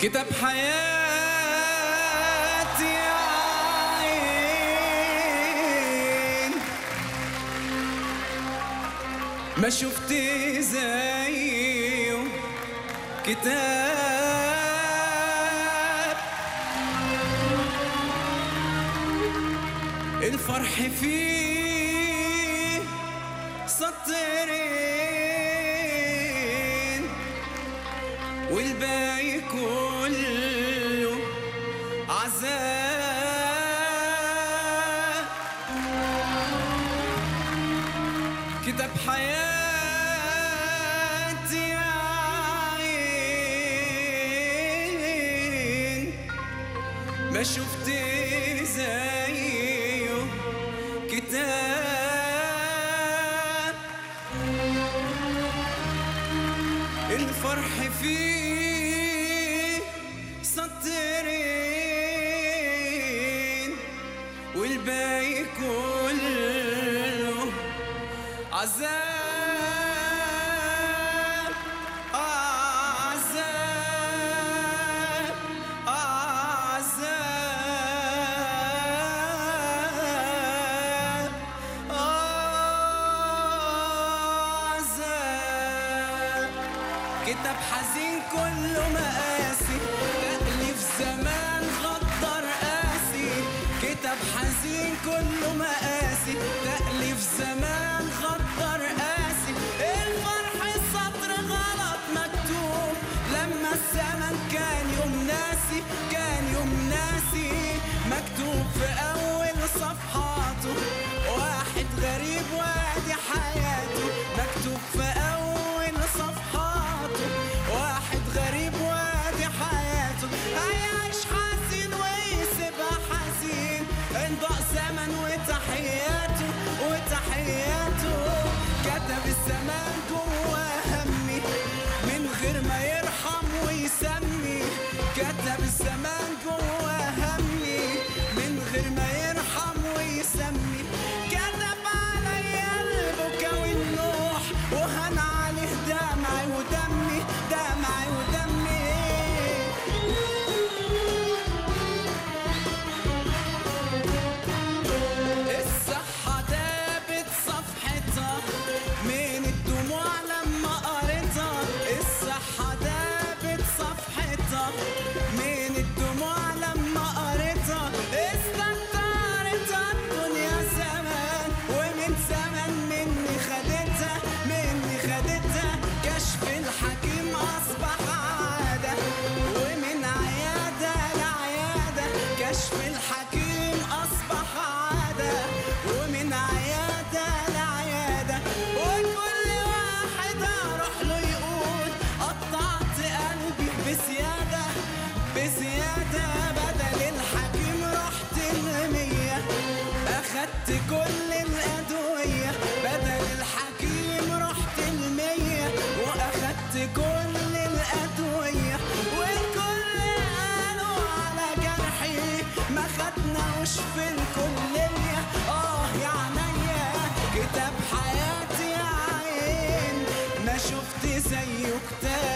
كتاب حياتي عين ما شفت زيه كتاب الفرح فيه سطرين والباقي كله عذاب. كتاب حياتي عين ما شفت زيه كتاب الفرح فيه سطرين والباقي كله عذاب عذاب عذاب عذاب. كتاب حزين كله مقاسي تأليف زمان غدر قاسي. كتاب حزين كله مقاسي تأليف زمان غدر قاسي. الفرح سطر غلط مكتوب لما الزمن كان يوم ناسي، كان يوم ناسي. مكتوب في أول صفحاته واحد غريب وادي حياته. مكتوب في أول صفحاته واحد غريب وادي حياته. هيعيش حزين ويسيبها حزين انضاء زمن وتحياته وتحياته. كتب الزمان جوا همي من غير ما يرحم ويسمي. كتب الزمان جوا همي من غير ما يرحم ويسمي. كتب عليا البكا والنوح وهن عليه دمعي ودمي دمعي ودمي. الصحة دابت صفحتها من الدموع لما قريتها. الصحة دابت صفحتها من الدموع لما قريتها. استنطرتها الدنيا زمان ومن زمان مني خدتها مني خدتها. كشف الحكيم أصبح عادة ومن عيادة لعيادة. كشف الحكيم أصبح عادة ومن عيادة لعيادة. وكل واحد أروح له يقول قطعت قلبي بزيادة بزيادة. بدل الحكيم رحت المية أخدت كل الأدوية. بدل الحكيم رحت المية وأخدت كل الأدوية. والكل قالوا على جرحي ما خدناوش في الكلية. يا عينيا كتاب حياتي عين ما شفت زيه كتاب